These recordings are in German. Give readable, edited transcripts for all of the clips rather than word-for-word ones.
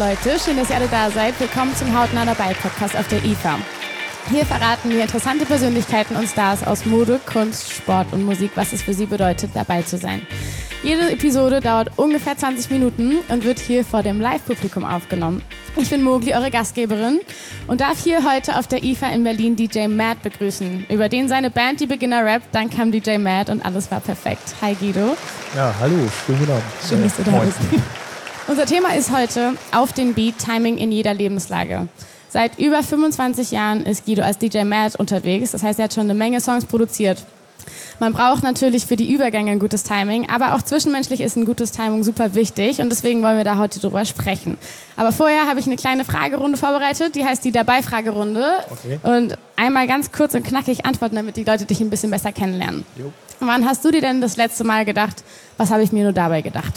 Leute, schön, dass ihr alle da seid. Willkommen zum Hautnah dabei Podcast auf der IFA. Hier verraten wir interessante Persönlichkeiten und Stars aus Mode, Kunst, Sport und Musik, was es für sie bedeutet, dabei zu sein. Jede Episode dauert ungefähr 20 Minuten und wird hier vor dem Live-Publikum aufgenommen. Ich bin Mogli, eure Gastgeberin, und darf hier heute auf der IFA in Berlin DJ Matt begrüßen. Über den seine Band Die Beginner rappt, dann kam DJ Matt und alles war perfekt. Hi Guido. Ja, hallo, schönen guten Abend. Schön, dass du da bist. Unser Thema ist heute auf den Beat, Timing in jeder Lebenslage. Seit über 25 Jahren ist Guido als DJ Matt unterwegs, das heißt, er hat schon eine Menge Songs produziert. Man braucht natürlich für die Übergänge ein gutes Timing, aber auch zwischenmenschlich ist ein gutes Timing super wichtig und deswegen wollen wir da heute drüber sprechen. Aber vorher habe ich eine kleine Fragerunde vorbereitet, die heißt die Dabei-Fragerunde. Okay. Und einmal ganz kurz und knackig antworten, damit die Leute dich ein bisschen besser kennenlernen. Jo. Wann hast du dir denn das letzte Mal gedacht, was habe ich mir nur dabei gedacht?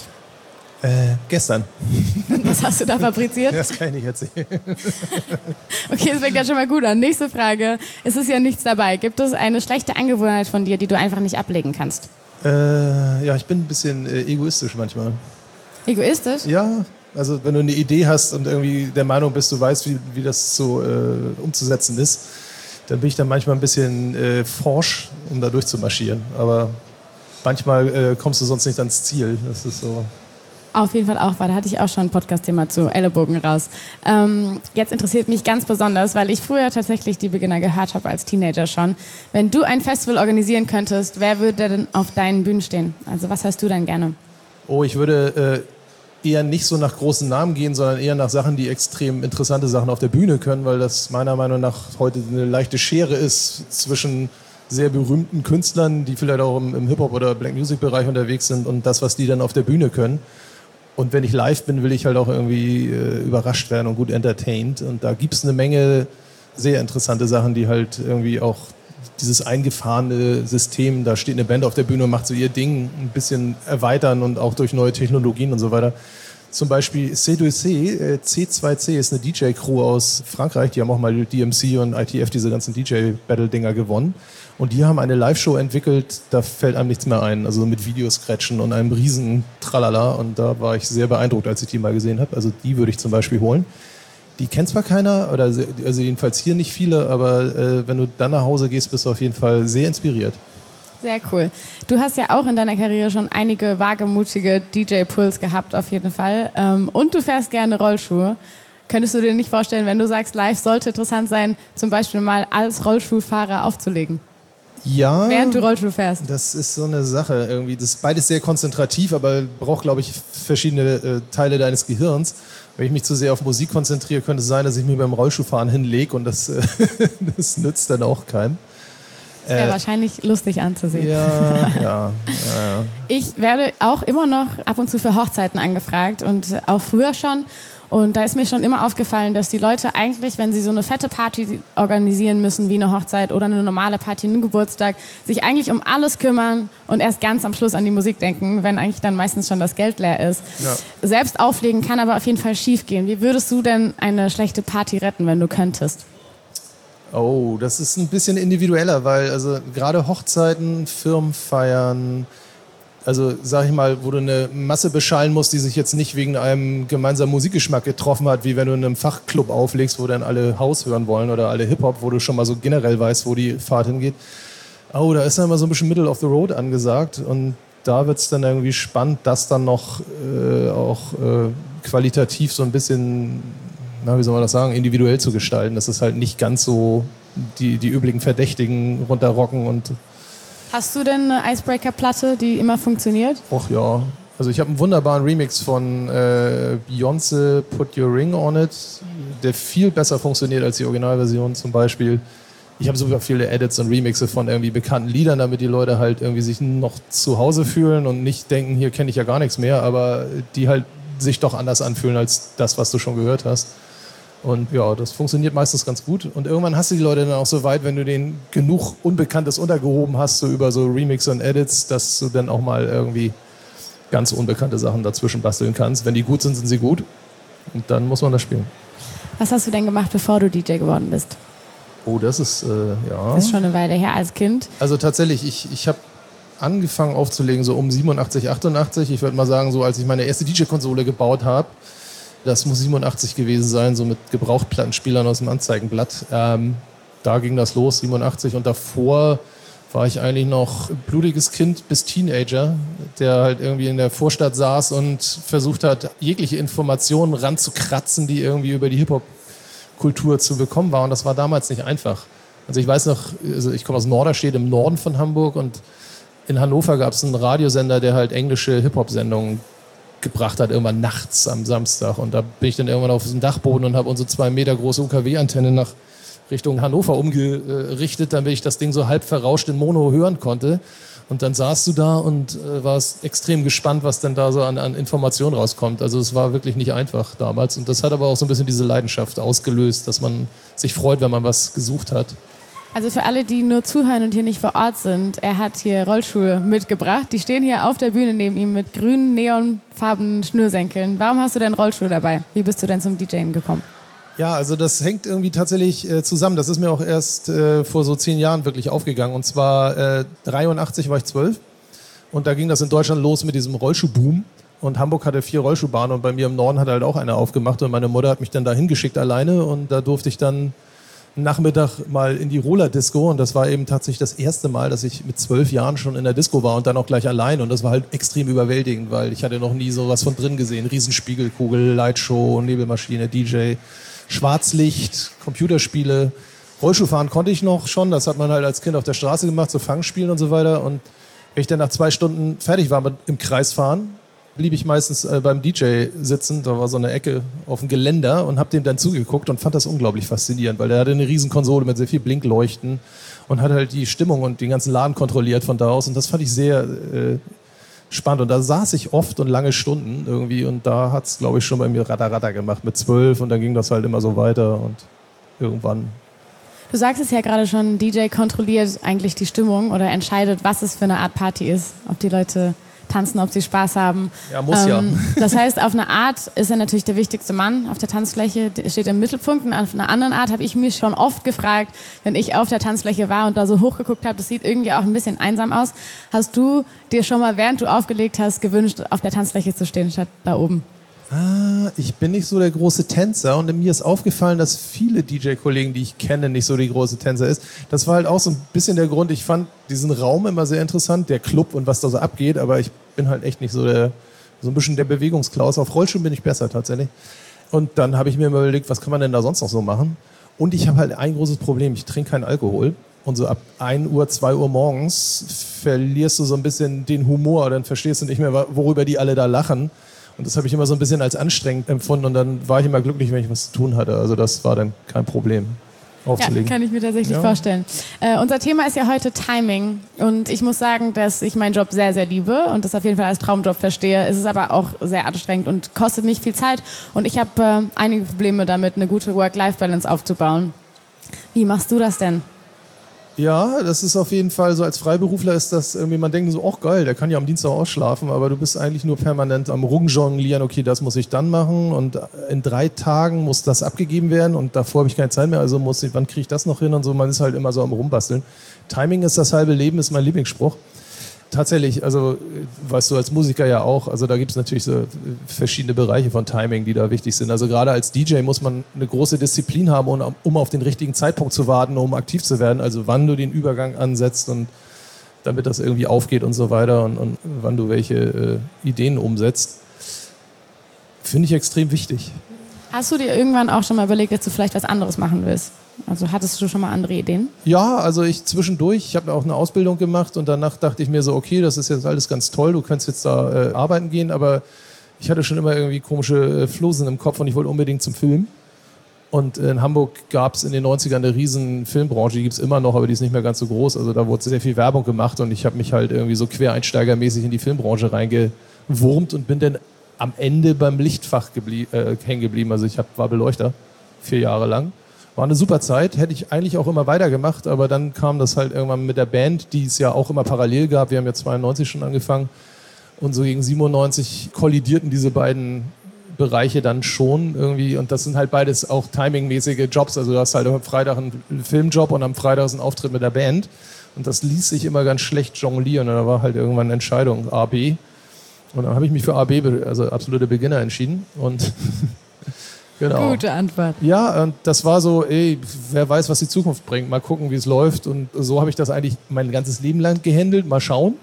Gestern. Was hast du da fabriziert? Das kann ich nicht erzählen. Okay, das fängt ja schon mal gut an. Nächste Frage. Es ist ja nichts dabei. Gibt es eine schlechte Angewohnheit von dir, die du einfach nicht ablegen kannst? Ja, ich bin ein bisschen egoistisch manchmal. Egoistisch? Ja, also wenn du eine Idee hast und irgendwie der Meinung bist, du weißt, wie das so umzusetzen ist, dann bin ich dann manchmal ein bisschen forsch, um da durchzumarschieren. Aber manchmal kommst du sonst nicht ans Ziel. Das ist so. Auf jeden Fall auch, weil da hatte ich auch schon ein Podcast-Thema zu Ellenbogen raus. Jetzt interessiert mich ganz besonders, weil ich früher tatsächlich die Beginner gehört habe als Teenager schon. Wenn du ein Festival organisieren könntest, wer würde denn auf deinen Bühnen stehen? Also was hörst du dann gerne? Oh, ich würde eher nicht so nach großen Namen gehen, sondern eher nach Sachen, die extrem interessante Sachen auf der Bühne können, weil das meiner Meinung nach heute eine leichte Schere ist zwischen sehr berühmten Künstlern, die vielleicht auch im Hip-Hop- oder Black-Music-Bereich unterwegs sind und das, was die dann auf der Bühne können. Und wenn ich live bin, will ich halt auch irgendwie überrascht werden und gut entertained. Und da gibt es eine Menge sehr interessante Sachen, die halt irgendwie auch dieses eingefahrene System, da steht eine Band auf der Bühne und macht so ihr Ding, ein bisschen erweitern und auch durch neue Technologien und so weiter. Zum Beispiel C2C, C2C ist eine DJ-Crew aus Frankreich, die haben auch mal DMC und ITF, diese ganzen DJ-Battle-Dinger gewonnen. Und die haben eine Live-Show entwickelt, da fällt einem nichts mehr ein, also mit Videoscratchen und einem riesen Tralala. Und da war ich sehr beeindruckt, als ich die mal gesehen habe. Also die würde ich zum Beispiel holen. Die kennt zwar keiner, oder also jedenfalls hier nicht viele, aber wenn du dann nach Hause gehst, bist du auf jeden Fall sehr inspiriert. Sehr cool. Du hast ja auch in deiner Karriere schon einige wagemutige DJ-Pulls gehabt, auf jeden Fall. Und du fährst gerne Rollschuhe. Könntest du dir nicht vorstellen, wenn du sagst, live sollte interessant sein, zum Beispiel mal als Rollschuhfahrer aufzulegen? Ja. Während du Rollschuh fährst. Das ist so eine Sache irgendwie. Das ist beides sehr konzentrativ, aber braucht, glaube ich, verschiedene Teile deines Gehirns. Wenn ich mich zu sehr auf Musik konzentriere, könnte es sein, dass ich mich beim Rollschuhfahren hinlege und das nützt dann auch keinem. Das wäre wahrscheinlich lustig anzusehen. Ja. Ich werde auch immer noch ab und zu für Hochzeiten angefragt und auch früher schon. Und da ist mir schon immer aufgefallen, dass die Leute eigentlich, wenn sie so eine fette Party organisieren müssen, wie eine Hochzeit oder eine normale Party, einen Geburtstag, sich eigentlich um alles kümmern und erst ganz am Schluss an die Musik denken, wenn eigentlich dann meistens schon das Geld leer ist. Ja. Selbst auflegen kann aber auf jeden Fall schief gehen. Wie würdest du denn eine schlechte Party retten, wenn du könntest? Oh, das ist ein bisschen individueller, weil also gerade Hochzeiten, Firmenfeiern, also sag ich mal, wo du eine Masse beschallen musst, die sich jetzt nicht wegen einem gemeinsamen Musikgeschmack getroffen hat, wie wenn du in einem Fachclub auflegst, wo dann alle House hören wollen oder alle Hip-Hop, wo du schon mal so generell weißt, wo die Fahrt hingeht. Oh, da ist dann mal so ein bisschen Middle of the Road angesagt und da wird es dann irgendwie spannend, das dann noch qualitativ so ein bisschen, wie soll man das sagen, individuell zu gestalten. Das ist halt nicht ganz so die üblichen Verdächtigen runterrocken und. Hast du denn eine Icebreaker-Platte, die immer funktioniert? Och ja. Also ich habe einen wunderbaren Remix von Beyoncé, Put Your Ring on It, der viel besser funktioniert als die Originalversion zum Beispiel. Ich habe super viele Edits und Remixe von irgendwie bekannten Liedern, damit die Leute halt irgendwie sich noch zu Hause fühlen und nicht denken, hier kenne ich ja gar nichts mehr, aber die halt sich doch anders anfühlen als das, was du schon gehört hast. Und ja, das funktioniert meistens ganz gut. Und irgendwann hast du die Leute dann auch so weit, wenn du denen genug Unbekanntes untergehoben hast, so über so Remix und Edits, dass du dann auch mal irgendwie ganz unbekannte Sachen dazwischen basteln kannst. Wenn die gut sind, sind sie gut. Und dann muss man das spielen. Was hast du denn gemacht, bevor du DJ geworden bist? Oh, das ist, ja. Das ist schon eine Weile her als Kind. Also tatsächlich, ich habe angefangen aufzulegen so um 87, 88. Ich würde mal sagen, so als ich meine erste DJ-Konsole gebaut habe, Das muss 87 gewesen sein, so mit Gebrauchtplattenspielern aus dem Anzeigenblatt. Da ging das los, 87. Und davor war ich eigentlich noch ein blutiges Kind bis Teenager, der halt irgendwie in der Vorstadt saß und versucht hat, jegliche Informationen ranzukratzen, die irgendwie über die Hip-Hop-Kultur zu bekommen war. Und das war damals nicht einfach. Also ich weiß noch, ich komme aus Norderstedt im Norden von Hamburg und in Hannover gab es einen Radiosender, der halt englische Hip-Hop-Sendungen gebracht hat, irgendwann nachts am Samstag. Und da bin ich dann irgendwann auf den Dachboden und habe unsere 2 Meter große UKW-Antenne nach Richtung Hannover umgerichtet, damit ich das Ding so halb verrauscht in Mono hören konnte. Und dann saßt du da und warst extrem gespannt, was denn da so an Informationen rauskommt. Also es war wirklich nicht einfach damals. Und das hat aber auch so ein bisschen diese Leidenschaft ausgelöst, dass man sich freut, wenn man was gesucht hat. Also für alle, die nur zuhören und hier nicht vor Ort sind, er hat hier Rollschuhe mitgebracht. Die stehen hier auf der Bühne neben ihm mit grünen, neonfarbenen Schnürsenkeln. Warum hast du denn Rollschuhe dabei? Wie bist du denn zum DJen gekommen? Ja, also das hängt irgendwie tatsächlich zusammen. Das ist mir auch erst vor so 10 Jahren wirklich aufgegangen. Und zwar 83 war ich 12 und da ging das in Deutschland los mit diesem Rollschuhboom. Und Hamburg hatte 4 Rollschuhbahnen und bei mir im Norden hat halt auch eine aufgemacht. Und meine Mutter hat mich dann da hingeschickt alleine und da durfte ich dann Nachmittag mal in die Roller-Disco und das war eben tatsächlich das erste Mal, dass ich mit 12 Jahren schon in der Disco war und dann auch gleich allein und das war halt extrem überwältigend, weil ich hatte noch nie sowas von drin gesehen. Riesenspiegelkugel, Lightshow, Nebelmaschine, DJ, Schwarzlicht, Computerspiele. Rollschuhfahren konnte ich noch schon, das hat man halt als Kind auf der Straße gemacht, so Fangspielen und so weiter und wenn ich dann nach 2 Stunden fertig war mit im Kreisfahren, blieb ich meistens beim DJ sitzen, da war so eine Ecke auf dem Geländer und habe dem dann zugeguckt und fand das unglaublich faszinierend, weil der hatte eine riesen Konsole mit sehr viel Blinkleuchten und hat halt die Stimmung und den ganzen Laden kontrolliert von da aus und das fand ich sehr spannend und da saß ich oft und lange Stunden irgendwie und da hat es, glaube ich, schon bei mir Ratter gemacht mit 12 und dann ging das halt immer so weiter und irgendwann. Du sagst es ja gerade schon, DJ kontrolliert eigentlich die Stimmung oder entscheidet, was es für eine Art Party ist, ob die Leute tanzen, ob sie Spaß haben. Ja, muss ja. Das heißt, auf eine Art ist er natürlich der wichtigste Mann auf der Tanzfläche, steht im Mittelpunkt. Und auf einer anderen Art habe ich mich schon oft gefragt, wenn ich auf der Tanzfläche war und da so hochgeguckt habe, das sieht irgendwie auch ein bisschen einsam aus. Hast du dir schon mal, während du aufgelegt hast, gewünscht, auf der Tanzfläche zu stehen, statt da oben? Ich bin nicht so der große Tänzer und mir ist aufgefallen, dass viele DJ-Kollegen, die ich kenne, nicht so die große Tänzer ist. Das war halt auch so ein bisschen der Grund, ich fand diesen Raum immer sehr interessant, der Club und was da so abgeht, aber ich bin halt echt nicht so ein bisschen der Bewegungsklaus. Auf Rollschuhen bin ich besser tatsächlich. Und dann habe ich mir immer überlegt, was kann man denn da sonst noch so machen? Und ich habe halt ein großes Problem, ich trinke keinen Alkohol. Und so ab 1 Uhr, 2 Uhr morgens verlierst du so ein bisschen den Humor, dann verstehst du nicht mehr, worüber die alle da lachen. Und das habe ich immer so ein bisschen als anstrengend empfunden und dann war ich immer glücklich, wenn ich was zu tun hatte. Also das war dann kein Problem aufzulegen. Ja, kann ich mir tatsächlich vorstellen. Unser Thema ist ja heute Timing und ich muss sagen, dass ich meinen Job sehr, sehr liebe und das auf jeden Fall als Traumjob verstehe. Es ist aber auch sehr anstrengend und kostet mich viel Zeit und ich habe einige Probleme damit, eine gute Work-Life-Balance aufzubauen. Wie machst du das denn? Ja, das ist auf jeden Fall so, als Freiberufler ist das irgendwie, man denkt so, ach geil, der kann ja am Dienstag ausschlafen, aber du bist eigentlich nur permanent am Rumjonglieren, okay, das muss ich dann machen und in 3 Tagen muss das abgegeben werden und davor habe ich keine Zeit mehr, also wann kriege ich das noch hin und so, man ist halt immer so am Rumbasteln. Timing ist das halbe Leben, ist mein Lieblingsspruch. Tatsächlich, also weißt du als Musiker ja auch, also da gibt es natürlich so verschiedene Bereiche von Timing, die da wichtig sind. Also gerade als DJ muss man eine große Disziplin haben, um auf den richtigen Zeitpunkt zu warten, um aktiv zu werden. Also wann du den Übergang ansetzt und damit das irgendwie aufgeht und so weiter und wann du welche Ideen umsetzt, finde ich extrem wichtig. Hast du dir irgendwann auch schon mal überlegt, dass du vielleicht was anderes machen willst? Also hattest du schon mal andere Ideen? Ja, also ich habe auch eine Ausbildung gemacht und danach dachte ich mir so, okay, das ist jetzt alles ganz toll, du kannst jetzt da arbeiten gehen, aber ich hatte schon immer irgendwie komische Flusen im Kopf und ich wollte unbedingt zum Film. Und in Hamburg gab es in den 90ern eine riesen Filmbranche, die gibt es immer noch, aber die ist nicht mehr ganz so groß. Also da wurde sehr viel Werbung gemacht und ich habe mich halt irgendwie so quereinsteigermäßig in die Filmbranche reingewurmt und bin dann am Ende beim Lichtfach hängen geblieben. Also ich war Beleuchter 4 Jahre lang. War eine super Zeit, hätte ich eigentlich auch immer weitergemacht, aber dann kam das halt irgendwann mit der Band, die es ja auch immer parallel gab. Wir haben ja 92 schon angefangen und so gegen 97 kollidierten diese beiden Bereiche dann schon irgendwie und das sind halt beides auch timingmäßige Jobs. Also du hast halt am Freitag einen Filmjob und am Freitag ist ein Auftritt mit der Band und das ließ sich immer ganz schlecht jonglieren und da war halt irgendwann eine Entscheidung, A, B. Und dann habe ich mich für A, B, also absolute Beginner, entschieden und Genau. Gute Antwort. Ja, und das war so, wer weiß, was die Zukunft bringt. Mal gucken, wie es läuft. Und so habe ich das eigentlich mein ganzes Leben lang gehandelt. Mal schauen.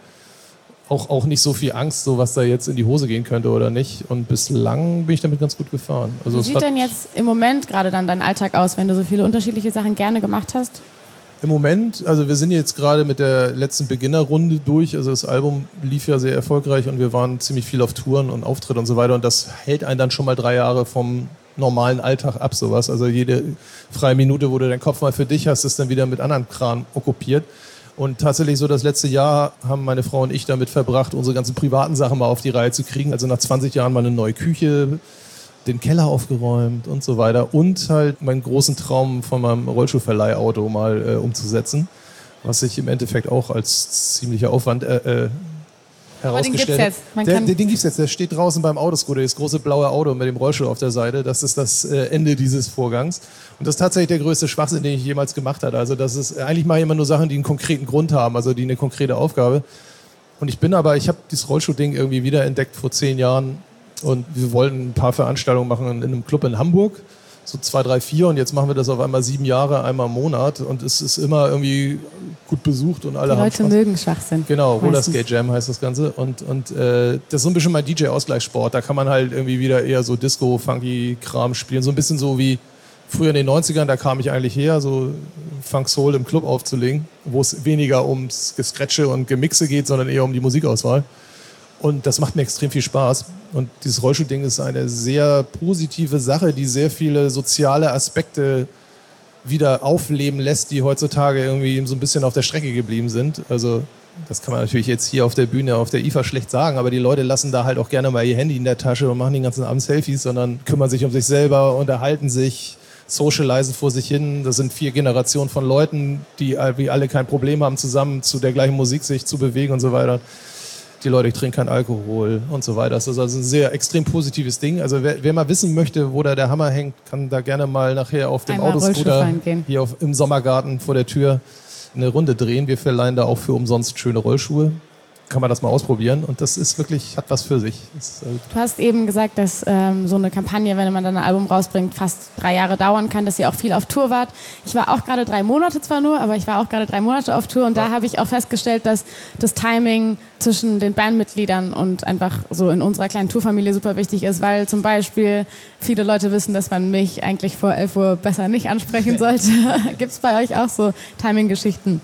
Auch nicht so viel Angst, so was da jetzt in die Hose gehen könnte oder nicht. Und bislang bin ich damit ganz gut gefahren. Also wie sieht denn jetzt im Moment gerade dann dein Alltag aus, wenn du so viele unterschiedliche Sachen gerne gemacht hast? Im Moment, also wir sind jetzt gerade mit der letzten Beginnerrunde durch. Also das Album lief ja sehr erfolgreich und wir waren ziemlich viel auf Touren und Auftritt und so weiter. Und das hält einen dann schon mal 3 Jahre vom normalen Alltag ab, sowas. Also jede freie Minute, wo du deinen Kopf mal für dich hast, ist dann wieder mit anderen Kram okkupiert. Und tatsächlich so das letzte Jahr haben meine Frau und ich damit verbracht, unsere ganzen privaten Sachen mal auf die Reihe zu kriegen. Also nach 20 Jahren mal eine neue Küche, den Keller aufgeräumt und so weiter. Und halt meinen großen Traum von meinem Rollschuhverleihauto mal umzusetzen, was sich im Endeffekt auch als ziemlicher Aufwand herausgestellt hat. Den gibt es jetzt, der steht draußen beim Autoscooter, das große blaue Auto mit dem Rollstuhl auf der Seite. Das ist das Ende dieses Vorgangs. Und das ist tatsächlich der größte Schwachsinn, den ich jemals gemacht habe. Also das ist, eigentlich mache ich immer nur Sachen, die einen konkreten Grund haben, also die eine konkrete Aufgabe. Und ich habe dieses Rollschuh-Ding irgendwie wieder entdeckt vor 10 Jahren und wir wollten ein paar Veranstaltungen machen in einem Club in Hamburg. So 2, 3, 4 und jetzt machen wir das auf einmal 7 Jahre, einmal im Monat und es ist immer irgendwie gut besucht und alle haben Leute Spaß. Mögen Schwachsinn. Genau, Roller Skate Jam heißt das Ganze und das ist so ein bisschen mein DJ-Ausgleichssport. Da kann man halt irgendwie wieder eher so Disco, Funky Kram spielen, so ein bisschen so wie früher in den 90ern, da kam ich eigentlich her, so Funk Soul im Club aufzulegen, wo es weniger ums Gescratche und Gemixe geht, sondern eher um die Musikauswahl. Und das macht mir extrem viel Spaß. Und dieses Rollschuh-Ding ist eine sehr positive Sache, die sehr viele soziale Aspekte wieder aufleben lässt, die heutzutage irgendwie so ein bisschen auf der Strecke geblieben sind. Also das kann man natürlich jetzt hier auf der Bühne, auf der IFA schlecht sagen, aber die Leute lassen da halt auch gerne mal ihr Handy in der Tasche und machen den ganzen Abend Selfies, sondern kümmern sich um sich selber, unterhalten sich, socialisen vor sich hin. Das sind 4 Generationen von Leuten, die alle kein Problem haben, zusammen zu der gleichen Musik sich zu bewegen und so weiter. Die Leute trinken keinen Alkohol und so weiter. Das ist also ein sehr extrem positives Ding. Also wer mal wissen möchte, wo da der Hammer hängt, kann da gerne mal nachher auf dem Autoscooter hier im Sommergarten vor der Tür eine Runde drehen. Wir verleihen da auch für umsonst schöne Rollschuhe. Kann man das mal ausprobieren und das ist wirklich, hat was für sich. Du hast eben gesagt, dass so eine Kampagne, wenn man dann ein Album rausbringt, fast 3 Jahre dauern kann, dass ihr auch viel auf Tour wart. Ich war auch gerade 3 Monate zwar nur, aber ich war auch gerade 3 Monate auf Tour und da habe ich auch festgestellt, dass das Timing zwischen den Bandmitgliedern und einfach so in unserer kleinen Tourfamilie super wichtig ist, weil zum Beispiel viele Leute wissen, dass man mich eigentlich vor 11 Uhr besser nicht ansprechen sollte. Gibt es bei euch auch so Timing-Geschichten?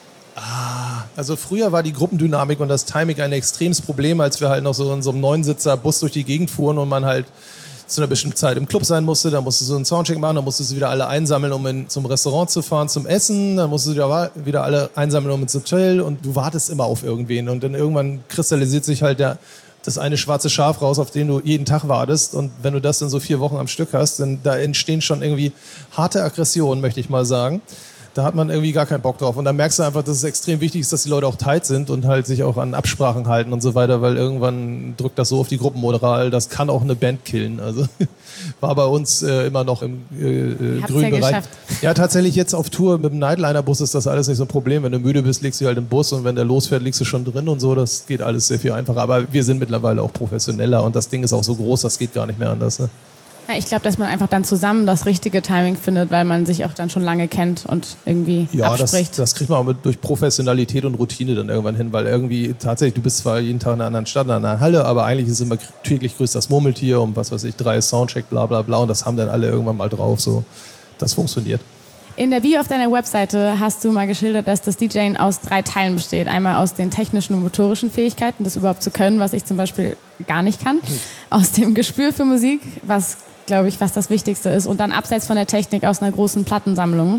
Also früher war die Gruppendynamik und das Timing ein extremes Problem, als wir halt noch so in so einem 9-Sitzer-Bus durch die Gegend fuhren und man halt zu einer bestimmten Zeit im Club sein musste. Dann musstest du einen Soundcheck machen, dann musstest du wieder alle einsammeln, um zum Restaurant zu fahren, zum Essen. Dann musstest du wieder alle einsammeln, um ins Hotel und du wartest immer auf irgendwen. Und dann irgendwann kristallisiert sich halt das eine schwarze Schaf raus, auf den du jeden Tag wartest. Und wenn du das dann so 4 Wochen am Stück hast, dann da entstehen schon irgendwie harte Aggressionen, möchte ich mal sagen. Da hat man irgendwie gar keinen Bock drauf. Und dann merkst du einfach, dass es extrem wichtig ist, dass die Leute auch tight sind und halt sich auch an Absprachen halten und so weiter, weil irgendwann drückt das so auf die Gruppenmoral, das kann auch eine Band killen. Also war bei uns immer noch im grünen Bereich. Geschafft. Ja, tatsächlich jetzt auf Tour mit dem Nightliner-Bus ist das alles nicht so ein Problem. Wenn du müde bist, legst du halt im Bus und wenn der losfährt, liegst du schon drin und so. Das geht alles sehr viel einfacher. Aber wir sind mittlerweile auch professioneller und das Ding ist auch so groß, das geht gar nicht mehr anders. Ne? Ja, ich glaube, dass man einfach dann zusammen das richtige Timing findet, weil man sich auch dann schon lange kennt und irgendwie abspricht. Ja, das kriegt man auch durch Professionalität und Routine dann irgendwann hin, weil irgendwie tatsächlich, du bist zwar jeden Tag in einer anderen Stadt, in einer anderen Halle, aber eigentlich ist immer täglich grüßt das Murmeltier um was weiß ich, 3 Soundcheck, bla bla bla und das haben dann alle irgendwann mal drauf, so. Das funktioniert. In der Bio auf deiner Webseite hast du mal geschildert, dass das DJing aus 3 Teilen besteht. Einmal aus den technischen und motorischen Fähigkeiten, das überhaupt zu können, was ich zum Beispiel gar nicht kann. Aus dem Gespür für Musik, was das Wichtigste ist. Und dann abseits von der Technik aus einer großen Plattensammlung.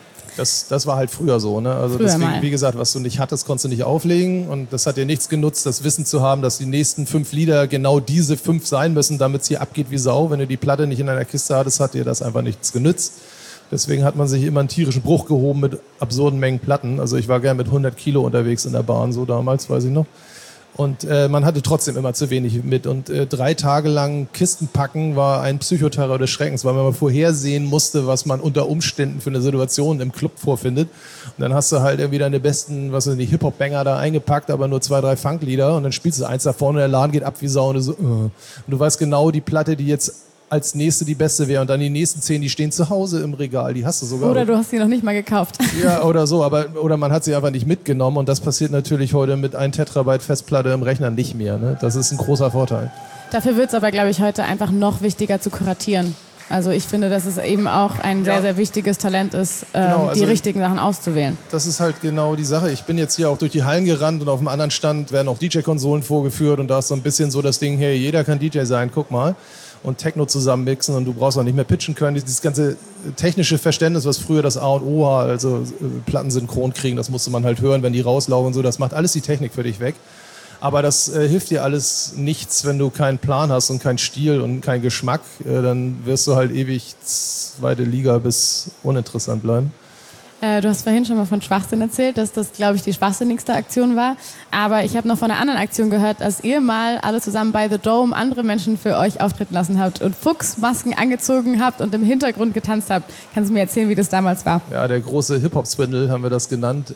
Das war halt früher so, ne? Also früher deswegen, mal. Wie gesagt, was du nicht hattest, konntest du nicht auflegen. Und das hat dir nichts genutzt, das Wissen zu haben, dass die nächsten 5 Lieder genau diese 5 sein müssen, damit es hier abgeht wie Sau. Wenn du die Platte nicht in einer Kiste hattest, hat dir das einfach nichts genützt. Deswegen hat man sich immer einen tierischen Bruch gehoben mit absurden Mengen Platten. Also ich war gern mit 100 Kilo unterwegs in der Bahn, so damals, weiß ich noch. Und man hatte trotzdem immer zu wenig mit. Und 3 Tage lang Kisten packen war ein Psychoterror des Schreckens, weil man mal vorhersehen musste, was man unter Umständen für eine Situation im Club vorfindet. Und dann hast du halt irgendwie deine besten, die Hip-Hop-Banger da eingepackt, aber nur 2, 3 Funklieder. Und dann spielst du eins da vorne und der Laden geht ab wie Sau. Und du weißt genau, die Platte, die jetzt als nächste die beste wäre und dann die nächsten 10, die stehen zu Hause im Regal, die hast du sogar. Oder du hast sie noch nicht mal gekauft. Ja, oder so, oder man hat sie einfach nicht mitgenommen und das passiert natürlich heute mit 1 Terabyte Festplatte im Rechner nicht mehr. Ne? Das ist ein großer Vorteil. Dafür wird es aber, glaube ich, heute einfach noch wichtiger zu kuratieren. Also ich finde, dass es eben auch ein sehr, sehr wichtiges Talent ist, genau, also die richtigen Sachen auszuwählen. Das ist halt genau die Sache. Ich bin jetzt hier auch durch die Hallen gerannt und auf dem anderen Stand werden auch DJ-Konsolen vorgeführt und da ist so ein bisschen so das Ding, hey, jeder kann DJ sein, guck mal. Und Techno zusammenmixen und du brauchst auch nicht mehr pitchen können. Dieses ganze technische Verständnis, was früher das A und O war, also Platten synchron kriegen, das musste man halt hören, wenn die rauslaufen und so, das macht alles die Technik für dich weg. Aber das hilft dir alles nichts, wenn du keinen Plan hast und keinen Stil und keinen Geschmack. Dann wirst du halt ewig zweite Liga bis uninteressant bleiben. Du hast vorhin schon mal von Schwachsinn erzählt, dass das, glaube ich, die schwachsinnigste Aktion war. Aber ich habe noch von einer anderen Aktion gehört, dass ihr mal alle zusammen bei The Dome andere Menschen für euch auftreten lassen habt und Fuchsmasken angezogen habt und im Hintergrund getanzt habt. Kannst du mir erzählen, wie das damals war? Ja, der große Hip-Hop-Swindle haben wir das genannt.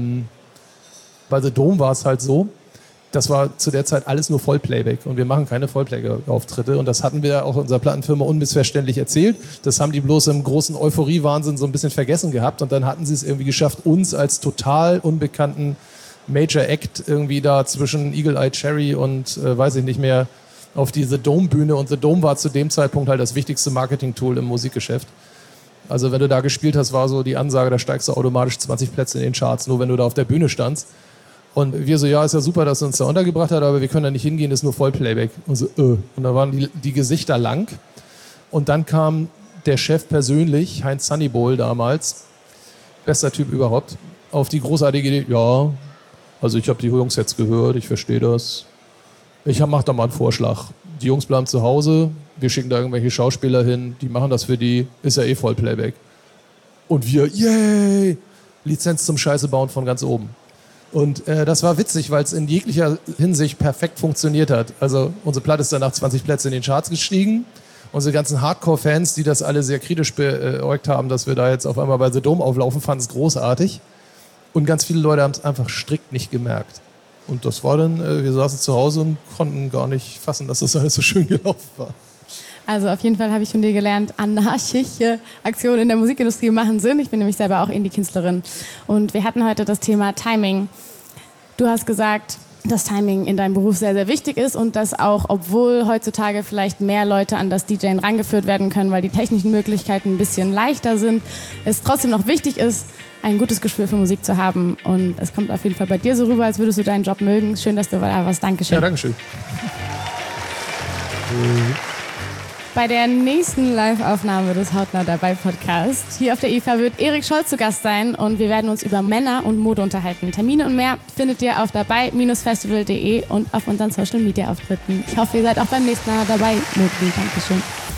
Bei The Dome war es halt so, das war zu der Zeit alles nur Vollplayback und wir machen keine Vollplayback-Auftritte und das hatten wir auch unserer Plattenfirma unmissverständlich erzählt. Das haben die bloß im großen Euphorie-Wahnsinn so ein bisschen vergessen gehabt und dann hatten sie es irgendwie geschafft, uns als total unbekannten Major-Act irgendwie da zwischen Eagle Eye Cherry und weiß ich nicht mehr auf die The Dome-Bühne und The Dome war zu dem Zeitpunkt halt das wichtigste Marketing-Tool im Musikgeschäft. Also wenn du da gespielt hast, war so die Ansage, da steigst du automatisch 20 Plätze in den Charts, nur wenn du da auf der Bühne standst. Und wir so, ja, ist ja super, dass er uns da untergebracht hat, aber wir können da nicht hingehen, das ist nur Vollplayback. Und so, Und da waren die Gesichter lang. Und dann kam der Chef persönlich, Heinz Sunnybowl damals, bester Typ überhaupt, auf die großartige Idee, ja, also ich habe die Jungs jetzt gehört, ich verstehe das. Mach da mal einen Vorschlag. Die Jungs bleiben zu Hause, wir schicken da irgendwelche Schauspieler hin, die machen das für die, ist ja eh Vollplayback. Und wir, yay, Lizenz zum Scheiße bauen von ganz oben. Und das war witzig, weil es in jeglicher Hinsicht perfekt funktioniert hat. Also unsere Platte ist dann nach 20 Plätzen in den Charts gestiegen. Unsere ganzen Hardcore-Fans, die das alle sehr kritisch beäugt haben, dass wir da jetzt auf einmal bei The Dome auflaufen, fanden es großartig. Und ganz viele Leute haben es einfach strikt nicht gemerkt. Und das war dann, wir saßen zu Hause und konnten gar nicht fassen, dass das alles so schön gelaufen war. Also auf jeden Fall habe ich von dir gelernt, anarchische Aktionen in der Musikindustrie machen Sinn. Ich bin nämlich selber auch Indie-Künstlerin. Und wir hatten heute das Thema Timing. Du hast gesagt, dass Timing in deinem Beruf sehr, sehr wichtig ist und dass auch, obwohl heutzutage vielleicht mehr Leute an das DJing rangeführt werden können, weil die technischen Möglichkeiten ein bisschen leichter sind, es trotzdem noch wichtig ist, ein gutes Gespür für Musik zu haben. Und es kommt auf jeden Fall bei dir so rüber, als würdest du deinen Job mögen. Schön, dass du da warst. Dankeschön. Ja, Dankeschön. Bei der nächsten Live-Aufnahme des Hautnah dabei Podcasts hier auf der IFA wird Erik Scholz zu Gast sein und wir werden uns über Männer und Mode unterhalten. Termine und mehr findet ihr auf dabei-festival.de und auf unseren Social-Media-Auftritten. Ich hoffe, ihr seid auch beim nächsten Mal dabei. Dankeschön.